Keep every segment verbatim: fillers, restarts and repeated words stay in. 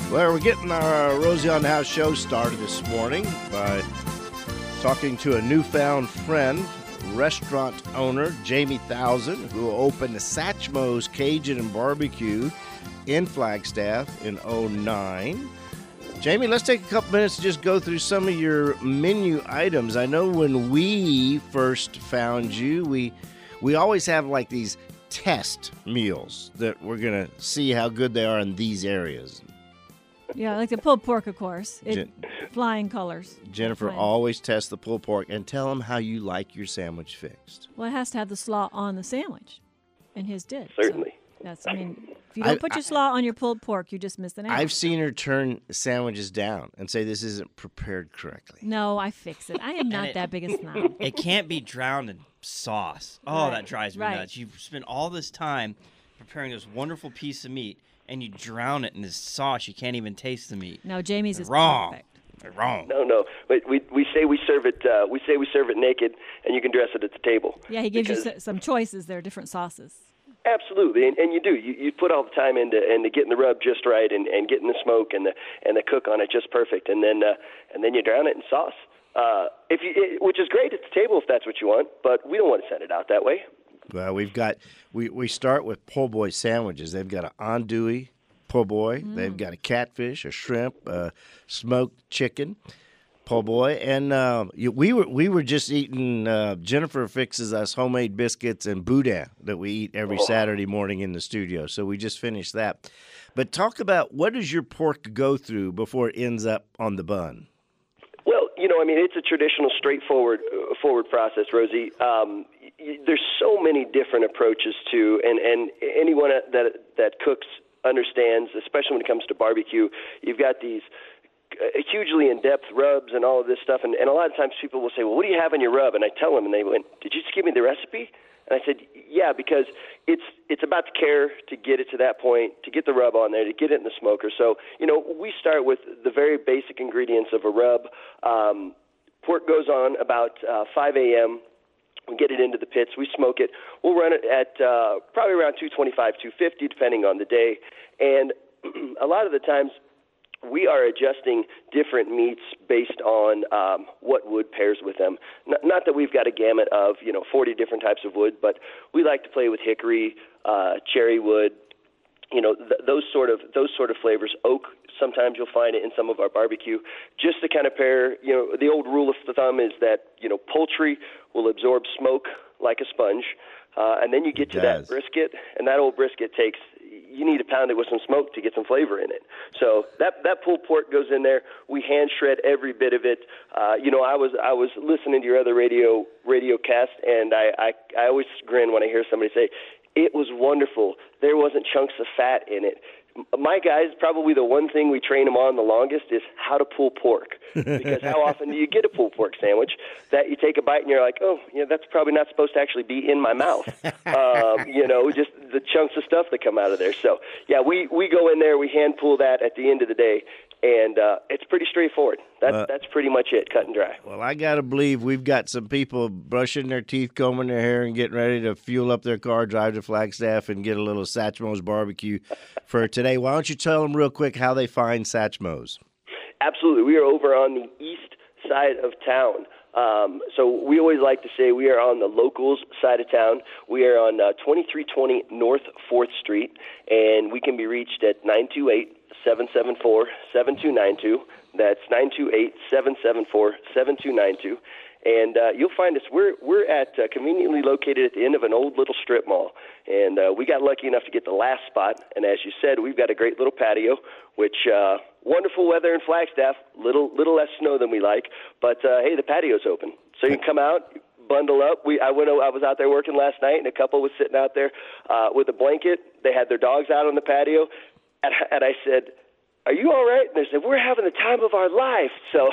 Well, we're getting our Rosie on the House show started this morning by talking to a newfound friend, restaurant owner Jamie Thousand, who opened the Satchmo's Cajun and Barbecue in Flagstaff in oh nine. Jamie, let's take a couple minutes to just go through some of your menu items. I know when we first found you, we we always have like these test meals that we're going to see how good they are in these areas. Yeah, like the pulled pork, of course. It, Jen- flying colors. Jennifer Flying. always tests the pulled pork and tell them how you like your sandwich fixed. Well, it has to have the slaw on the sandwich, and his did. Certainly. So that's, I mean, if you don't I- put I- your slaw on your pulled pork, you just missed an out. I've seen her turn sandwiches down and say this isn't prepared correctly. No, I fix it. I am not it- that big a snob. It can't be drowned in sauce. Oh, Right, that drives me right. nuts. You've spent all this time preparing this wonderful piece of meat, and you drown it in this sauce. You can't even taste the meat. No, Jamie's is Wrong. perfect. They're wrong. No, no. But we we say we serve it. Uh, we say we serve it naked, and you can dress it at the table. Yeah, he gives Because- you s- some choices. There are different sauces. Absolutely, and, and you do. You, you put all the time into into getting the rub just right, and, and getting the smoke and the and the cook on it just perfect, and then uh, and then you drown it in sauce. Uh, if you, it, which is great at the table if that's what you want, but we don't want to send it out that way. Well, we've got we, we start with po' boy sandwiches. They've got an andouille po' boy. Mm. They've got a catfish, a shrimp, a smoked chicken po' boy, and uh, you, we were we were just eating. Uh, Jennifer fixes us homemade biscuits and boudin that we eat every Oh. Saturday morning in the studio. So we just finished that. But talk about what does your pork go through before it ends up on the bun? Well, you know, I mean, it's a traditional, straightforward, uh, forward process, Rosie. Um, y- there's so many different approaches to, and and anyone that that cooks understands, especially when it comes to barbecue. You've got these uh, hugely in-depth rubs and all of this stuff, and, and a lot of times people will say, "Well, what do you have in your rub?" And I tell them, and they went, "Did you just give me the recipe?" And I said, "Yeah, because it's it's about the care to get it to that point, to get the rub on there, to get it in the smoker." So, you know, we start with the very basic ingredients of a rub. Um, pork goes on about uh, five a.m. We get it into the pits. We smoke it. We'll run it at uh, probably around two twenty-five, two fifty, depending on the day. And a lot of the times, we are adjusting different meats based on um, what wood pairs with them. Not, not that we've got a gamut of, you know, forty different types of wood, but we like to play with hickory, uh, cherry wood, you know, th- those sort of those sort of flavors. Oak, sometimes you'll find it in some of our barbecue. Just to kind of pair, you know, the old rule of thumb is that, you know, poultry will absorb smoke like a sponge, uh, and then you get It to does. that brisket, and that old brisket takes. You need to pound it with some smoke to get some flavor in it. So that that pulled pork goes in there. We hand shred every bit of it. Uh, you know, I was I was listening to your other radio radio cast, and I, I I always grin when I hear somebody say, "It was wonderful. There wasn't chunks of fat in it." My guys, probably the one thing we train them on the longest is how to pull pork. Because how often do you get a pulled pork sandwich that you take a bite and you're like, oh, yeah, that's probably not supposed to actually be in my mouth. um, you know, just the chunks of stuff that come out of there. So, yeah, we, we go in there, we hand pull that at the end of the day, and uh, it's pretty straightforward. That's, Uh, that's pretty much it, cut and dry. Well, I got to believe we've got some people brushing their teeth, combing their hair, and getting ready to fuel up their car, drive to Flagstaff, and get a little Satchmo's barbecue for today. Why don't you tell them real quick how they find Satchmo's? Absolutely. We are over on the east side of town. Um, so we always like to say we are on the locals side of town. We are on uh, twenty-three twenty North fourth Street, and we can be reached at nine two eight, seven seven four, seven two nine two. That's nine two eight, seven seven four, seven two nine two. And uh, you'll find us, we're we're at uh, conveniently located at the end of an old little strip mall. And uh, we got lucky enough to get the last spot. And as you said, we've got a great little patio, which uh, wonderful weather in Flagstaff, little little less snow than we like. But, uh, hey, the patio's open. So you can come out, bundle up. We I went. I was out there working last night, and a couple was sitting out there uh, with a blanket. They had their dogs out on the patio. And, and I said, are you all right? And they said, we're having the time of our life. So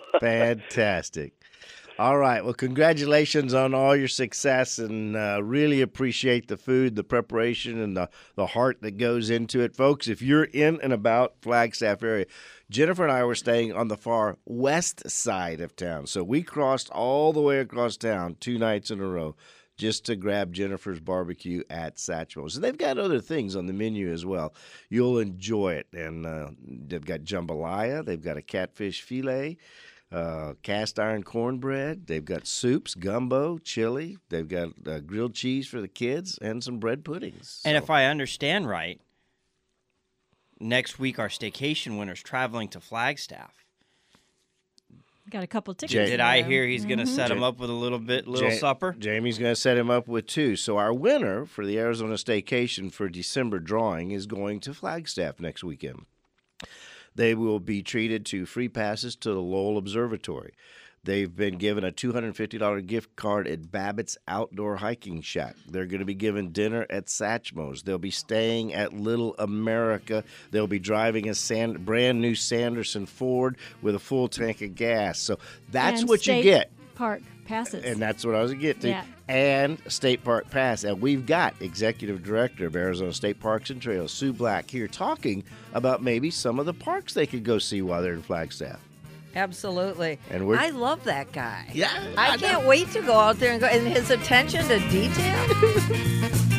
Fantastic. All right. Well, congratulations on all your success, and uh, really appreciate the food, the preparation, and the, the heart that goes into it. Folks, if you're in and about Flagstaff area, Jennifer and I were staying on the far west side of town. So we crossed all the way across town two nights in a row just to grab Jennifer's Barbecue at Satchmo's. And they've got other things on the menu as well. You'll enjoy it. And uh, they've got jambalaya. They've got a catfish fillet. Uh, cast iron cornbread. They've got soups, gumbo, chili. They've got uh, grilled cheese for the kids and some bread puddings. And So- if I understand right, next week our staycation winner's traveling to Flagstaff. Got a couple tickets. Jay- Did I there. hear he's going to set him Ja- up with a little bit, little Ja- supper? Jamie's going to set him up with two. So our winner for the Arizona Staycation for December drawing is going to Flagstaff next weekend. They will be treated to free passes to the Lowell Observatory. They've been given a two hundred fifty dollars gift card at Babbitt's Outdoor Hiking Shack. They're going to be given dinner at Satchmo's. They'll be staying at Little America. They'll be driving a Sand- brand new Sanderson Ford with a full tank of gas. So that's And what you state get. Park passes. And that's what I was going to get to. Yeah. And State Park Pass. And we've got Executive Director of Arizona State Parks and Trails, Sue Black, here talking about maybe some of the parks they could go see while they're in Flagstaff. Absolutely. And we're- I love that guy. Yeah, I, I can't wait to go out there and go. And his attention to detail.